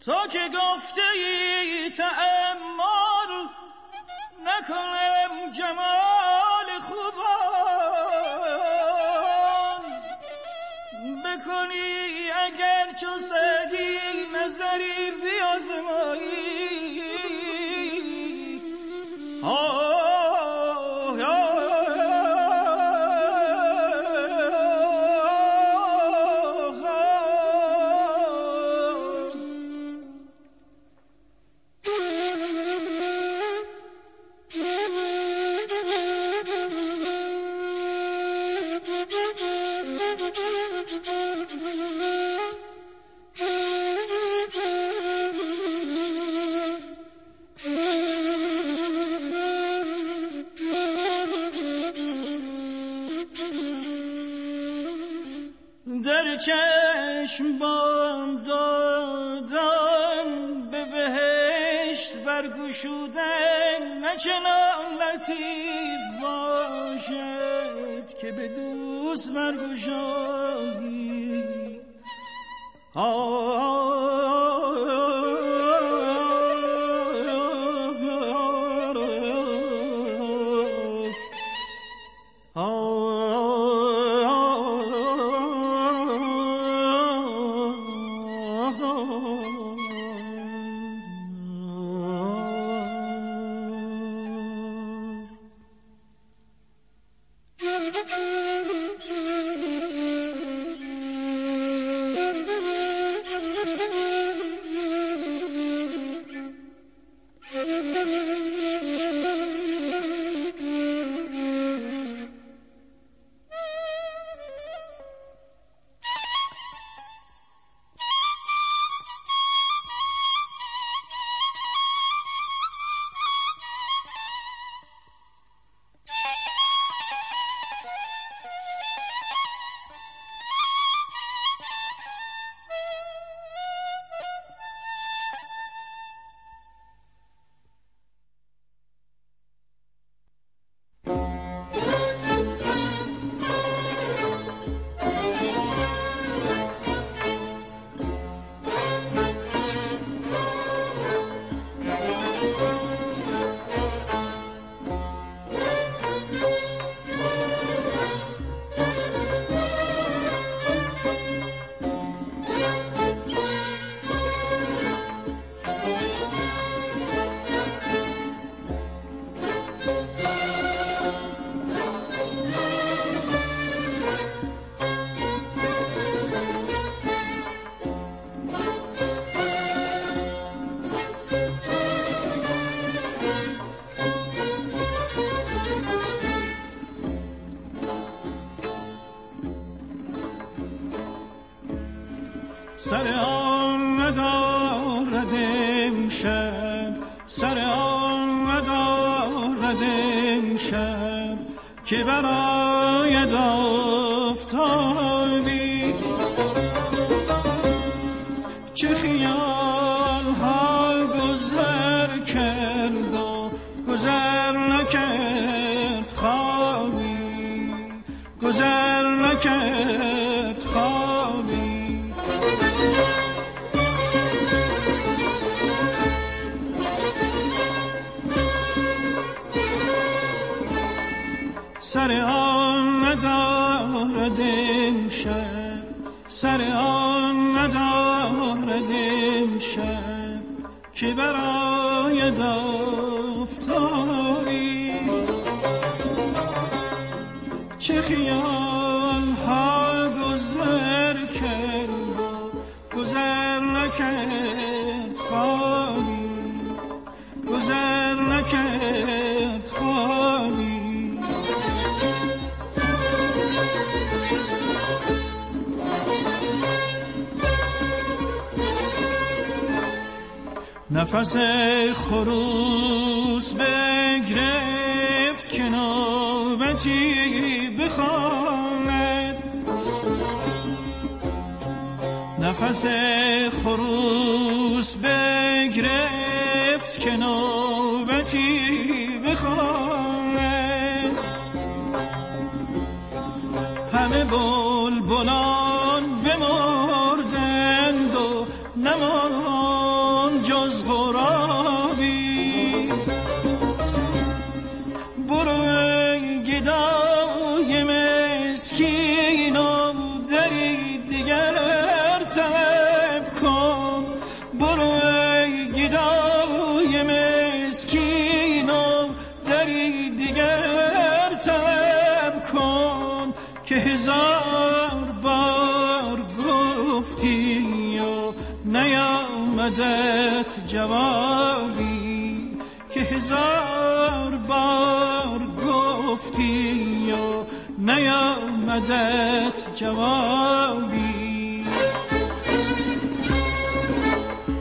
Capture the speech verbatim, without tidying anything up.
تا که گفته ای تأمل نکنم جمال خوبان، بکنی اگر چو سعدی نظری بیازمایی. آه در چشم بام دادن به بهشت برگشودن، نه چنان لطیف باشد که به دوست برگشایی. سر آن ندارد امشب، سر آن ندارد امشب که برای دافتادی. چه خیال ها گذر کرد و گذر نکرد خوابی، گذر نکرد خوابی. سر آن ندارد امشب، سر آن ندارد امشب که برای دافتاری. چه خیال ها گذر کرد و گذر نکرد خوابی، گذر نکرد خوابی. نفس خروس بگرفت که نوبتی بخواند، نفس خروس بگرفت که نوبتی بخواند. همه بلبلان بمردند و نماند جز غرابی. برو ای گدای مسکین و دری دیگر طلب کن. برو ای گدای مسکین و دری دیگر طلب کن که هزار بار گفتی و نیامدت جوابی. که هزار بار گفتی و نیامدت جوابی.